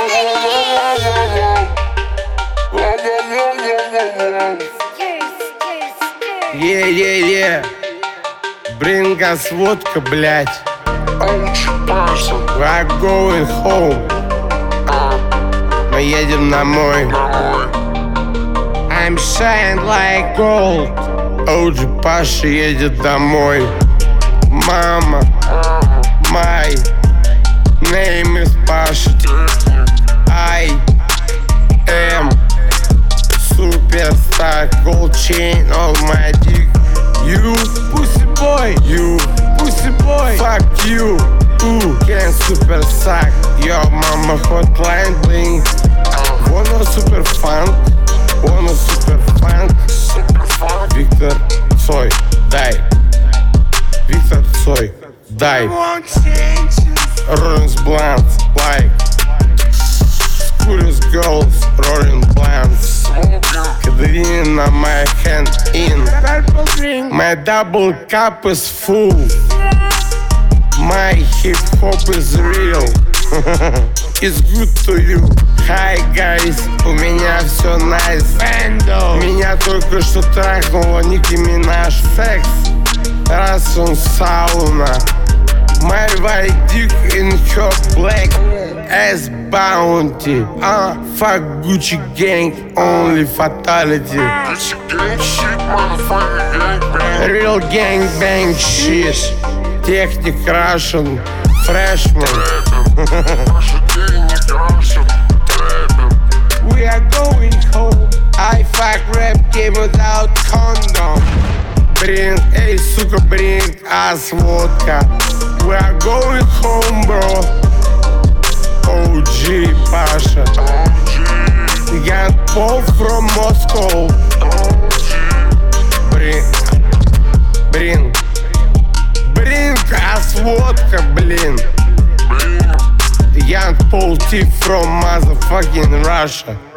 Yeah. Bring us водка, блядь. We're going home. Мы едем домой. I'm shine like gold. OG Паша едет домой. Мама, my name is Паша. I am superstar. Gold chain on my dick. You pussy boy. You pussy boy. Fuck you. Ooh, can super suck. Yo mama hotline bling. Wanna super funk. Wanna super funk. Виктор Цой, дай. Виктор Цой, дай. Rollins blunts like Curious girls rolling blunts. Cadena on my hand in. My double cup is full. My hip hop is real. It's good to you. Hi guys, у меня все nice. Меня только что трахнула Ники Минаж. Секс, раз он сауна. My white dick in her black ass bounty. Fuck Gucci gang, only fatality. Real gang bang shit. Техник Russian, freshman. We are going home. I fuck rap game without condom. Bring, эй, сука, bring us водка. We are going home, bro. OG Паша. Young Paul from Moscow. Bring us водка, блин. Young Paul T from motherfucking Russia.